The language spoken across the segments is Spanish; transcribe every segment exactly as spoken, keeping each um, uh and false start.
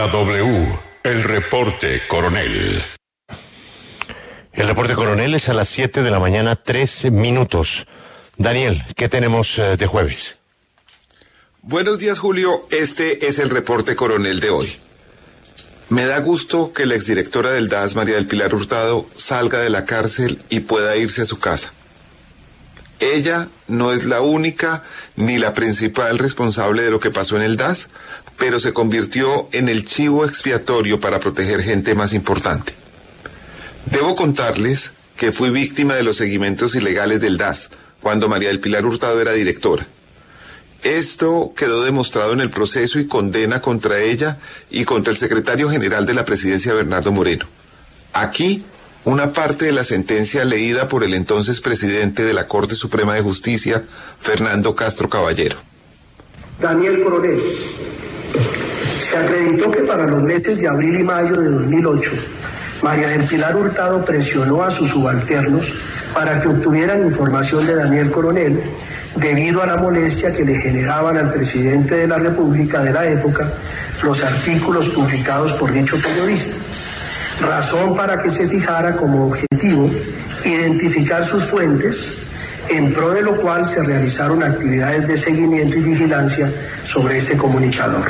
la W, el reporte coronel. El reporte coronel es a las siete de la mañana, tres minutos. Daniel, ¿qué tenemos eh, de jueves? Buenos días, Julio. Este es el reporte coronel de hoy. Me da gusto que la exdirectora del D A S, María del Pilar Hurtado, salga de la cárcel y pueda irse a su casa. Ella no es la única ni la principal responsable de lo que pasó en el D A S, pero se convirtió en el chivo expiatorio para proteger gente más importante. Debo contarles que fui víctima de los seguimientos ilegales del D A S cuando María del Pilar Hurtado era directora. Esto quedó demostrado en el proceso y condena contra ella y contra el secretario general de la presidencia, Bernardo Moreno. Aquí, una parte de la sentencia leída por el entonces presidente de la Corte Suprema de Justicia, Fernando Castro Caballero. Daniel Coronel, se acreditó que para los meses de abril y mayo de dos mil ocho, María del Pilar Hurtado presionó a sus subalternos para que obtuvieran información de Daniel Coronel debido a la molestia que le generaban al presidente de la República de la época los artículos publicados por dicho periodista. Razón para que se fijara como objetivo identificar sus fuentes, en pro de lo cual se realizaron actividades de seguimiento y vigilancia sobre este comunicador.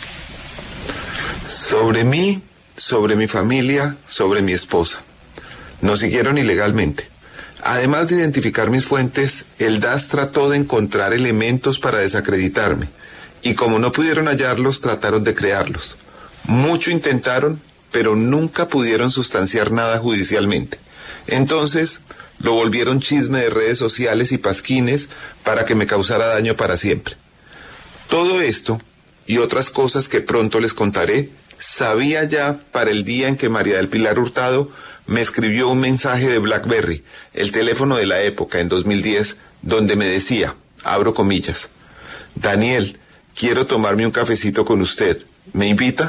Sobre mí, sobre mi familia, sobre mi esposa. Nos siguieron ilegalmente. Además de identificar mis fuentes, el D A S trató de encontrar elementos para desacreditarme, y como no pudieron hallarlos, trataron de crearlos. Mucho intentaron, pero nunca pudieron sustanciar nada judicialmente. Entonces, lo volvieron chisme de redes sociales y pasquines para que me causara daño para siempre. Todo esto, y otras cosas que pronto les contaré, sabía ya para el día en que María del Pilar Hurtado me escribió un mensaje de BlackBerry, el teléfono de la época, en dos mil diez, donde me decía, abro comillas, Daniel, quiero tomarme un cafecito con usted, ¿me invita?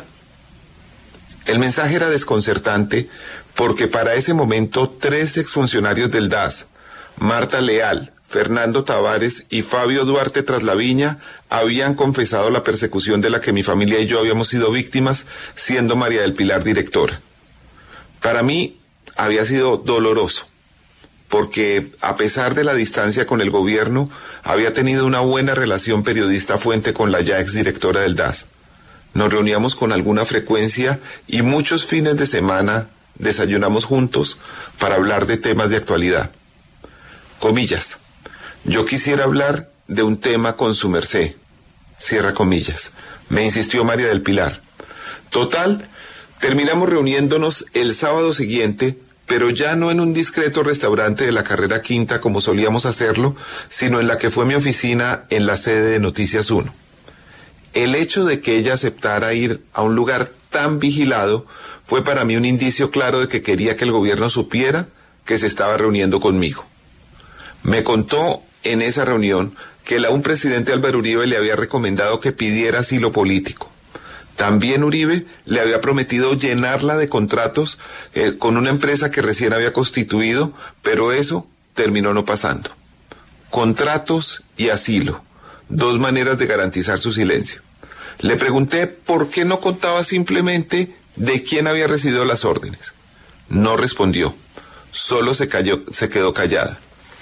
El mensaje era desconcertante porque para ese momento tres exfuncionarios del D A S, Marta Leal, Fernando Tavares y Fabio Duarte Traslaviña, habían confesado la persecución de la que mi familia y yo habíamos sido víctimas, siendo María del Pilar directora. Para mí había sido doloroso, porque a pesar de la distancia con el gobierno, había tenido una buena relación periodista-fuente con la ya exdirectora del D A S. Nos reuníamos con alguna frecuencia y muchos fines de semana desayunamos juntos para hablar de temas de actualidad. Comillas. Yo quisiera hablar de un tema con su merced. Cierra comillas. Me insistió María del Pilar. Total, terminamos reuniéndonos el sábado siguiente, pero ya no en un discreto restaurante de la Carrera Quinta como solíamos hacerlo, sino en la que fue mi oficina en la sede de Noticias uno. El hecho de que ella aceptara ir a un lugar tan vigilado fue para mí un indicio claro de que quería que el gobierno supiera que se estaba reuniendo conmigo. Me contó en esa reunión que el aún presidente Álvaro Uribe le había recomendado que pidiera asilo político. También Uribe le había prometido llenarla de contratos eh, con una empresa que recién había constituido, pero eso terminó no pasando. Contratos y asilo, dos maneras de garantizar su silencio. Le pregunté por qué no contaba simplemente de quién había recibido las órdenes. No respondió, solo se cayó, se quedó callada.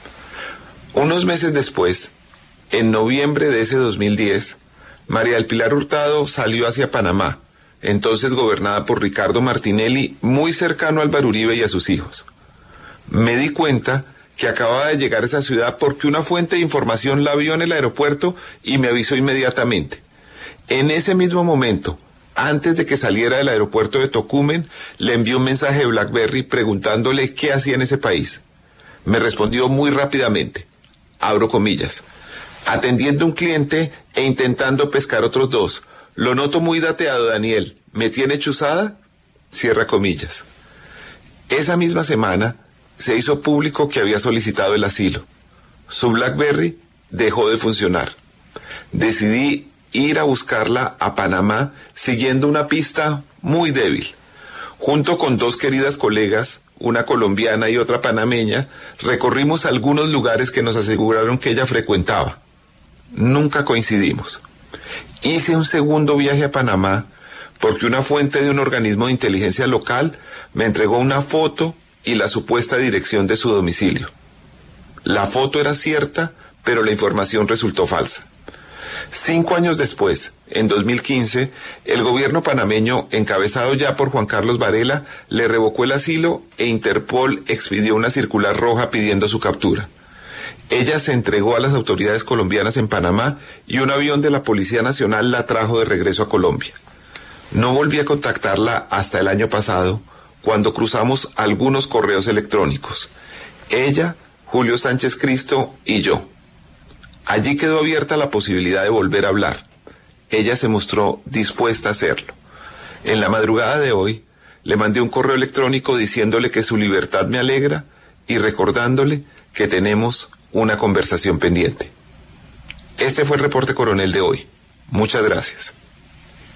Unos meses después, en noviembre de ese dos mil diez, María del Pilar Hurtado salió hacia Panamá, entonces gobernada por Ricardo Martinelli, muy cercano a Álvaro Uribe y a sus hijos. Me di cuenta que acababa de llegar a esa ciudad porque una fuente de información la vio en el aeropuerto y me avisó inmediatamente. En ese mismo momento, antes de que saliera del aeropuerto de Tocumen, le envió un mensaje de BlackBerry preguntándole qué hacía en ese país. Me respondió muy rápidamente, abro comillas, atendiendo un cliente e intentando pescar otros dos. Lo noto muy dateado, Daniel. ¿Me tiene chuzada? Cierra comillas. Esa misma semana se hizo público que había solicitado el asilo. Su BlackBerry dejó de funcionar. Decidí ir a buscarla a Panamá siguiendo una pista muy débil. Junto con dos queridas colegas, una colombiana y otra panameña, recorrimos algunos lugares que nos aseguraron que ella frecuentaba. Nunca coincidimos. Hice un segundo viaje a Panamá porque una fuente de un organismo de inteligencia local me entregó una foto y la supuesta dirección de su domicilio. La foto era cierta, pero la información resultó falsa. Cinco años después, en dos mil quince, el gobierno panameño, encabezado ya por Juan Carlos Varela, le revocó el asilo e Interpol expidió una circular roja pidiendo su captura. Ella se entregó a las autoridades colombianas en Panamá y un avión de la Policía Nacional la trajo de regreso a Colombia. No volví a contactarla hasta el año pasado, cuando cruzamos algunos correos electrónicos. Ella, Julio Sánchez Cristo y yo. Allí quedó abierta la posibilidad de volver a hablar. Ella se mostró dispuesta a hacerlo. En la madrugada de hoy, le mandé un correo electrónico diciéndole que su libertad me alegra y recordándole que tenemos una conversación pendiente. Este fue el reporte coronel de hoy. Muchas gracias.